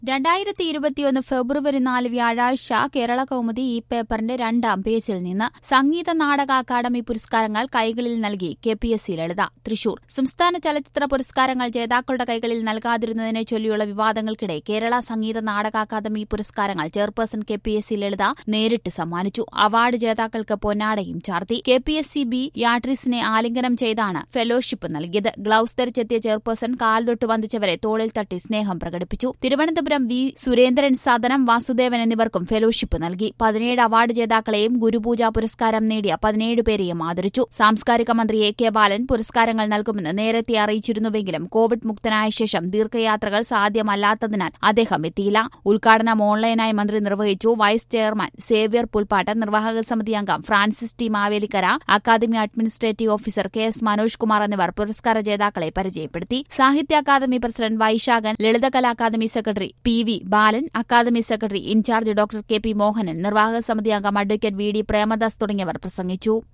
2021 ഫെബ്രുവരി 4 വ്യാഴാഴ്ച കേരള കൗമുദി ഈ പേപ്പറിന്റെ 2ാം പേജിൽ നിന്ന് സംഗീത നാടക അക്കാദമി പുരസ്കാരങ്ങൾ കൈകളിൽ നൽകി KPSC ലളിത. തൃശൂർ സംസ്ഥാന ചലച്ചിത്ര പുരസ്കാരങ്ങൾ ജേതാക്കളുടെ കൈകളിൽ നൽകാതിരുന്നതിനെ ചൊല്ലിയുള്ള വിവാദങ്ങൾക്കിടെ കേരള സംഗീത നാടക അക്കാദമി പുരസ്കാരങ്ങൾ ചെയർപേഴ്സൺ KPSC ലളിത നേരിട്ട് സമ്മാനിച്ചു. അവാർഡ് ജേതാക്കൾക്ക് പൊന്നാടയും ചാർത്തി. KPSC ബി യാട്രിസിനെ ആലിംഗനം ചെയ്താണ് ഫെലോഷിപ്പ് നൽകിയത്. ഗ്ലൌസ് ധരിച്ചെത്തിയ ചെയർപേഴ്സൺ കാൽ തൊട്ട് വന്ദിച്ചവരെ തോളിൽ തട്ടി സ്നേഹം പ്രകടിപ്പിച്ചു. തിരുവനന്തപുരം വി സുരേന്ദ്രൻ, സദനം വാസുദേവൻ എന്നിവർക്കും ഫെലോഷിപ്പ് നൽകി. 17 അവാർഡ് ജേതാക്കളെയും ഗുരുപൂജ പുരസ്കാരം നേടിയ 17 പേരെയും ആദരിച്ചു. സാംസ്കാരിക മന്ത്രി AK ബാലൻ പുരസ്കാരങ്ങൾ നൽകുമെന്ന് നേരത്തെ അറിയിച്ചിരുന്നുവെങ്കിലും കോവിഡ് മുക്തനായ ശേഷം ദീർഘയാത്രകൾ സാധ്യമല്ലാത്തതിനാൽ അദ്ദേഹം എത്തിയില്ല. ഉദ്ഘാടനം ഓൺലൈനായി മന്ത്രി നിർവഹിച്ചു. വൈസ് ചെയർമാൻ സേവ്യർ പുൽപ്പാട്ട്, നിർവാഹക സമിതി അംഗം Francis T Mavelikkara, academy administrative officer KS Manoj Kumar എന്നിവർ പുരസ്കാര ജേതാക്കളെ പരിചയപ്പെടുത്തി. Sahitya academy president Vaisakhan, Lalithakala academy secretary PV Balan, academy secretary in-charge doctor KP Mohanan, നിർവാഹക സമിതി അംഗം അഡ്വക്കേറ്റ് VD പ്രേമദാസ് തുടങ്ങിയവർ പ്രസംഗിച്ചു.